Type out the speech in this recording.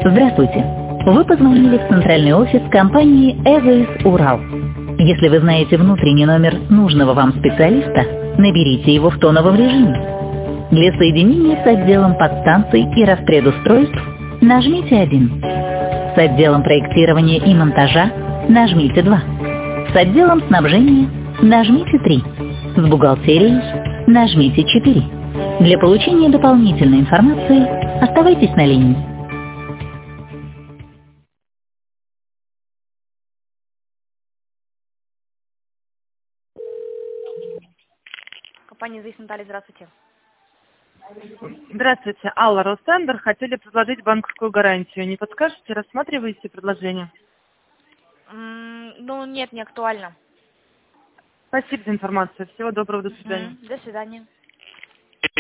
Здравствуйте. Вы позвонили в центральный офис компании «ЭВС Урал». Если вы знаете внутренний номер нужного вам специалиста, наберите его в тоновом режиме. Для соединения с отделом подстанций и распредустройств нажмите 1. С отделом проектирования и монтажа нажмите 2. С отделом снабжения нажмите 3. С бухгалтерией нажмите 4. Для получения дополнительной информации оставайтесь на линии. Компания «Здесь Наталья», здравствуйте. Здравствуйте, Алла, Ростендер. Хотели предложить банковскую гарантию. Не подскажете, рассматриваете предложение? Ну, нет, не актуально. Спасибо за информацию. Всего доброго, до свидания. До свидания.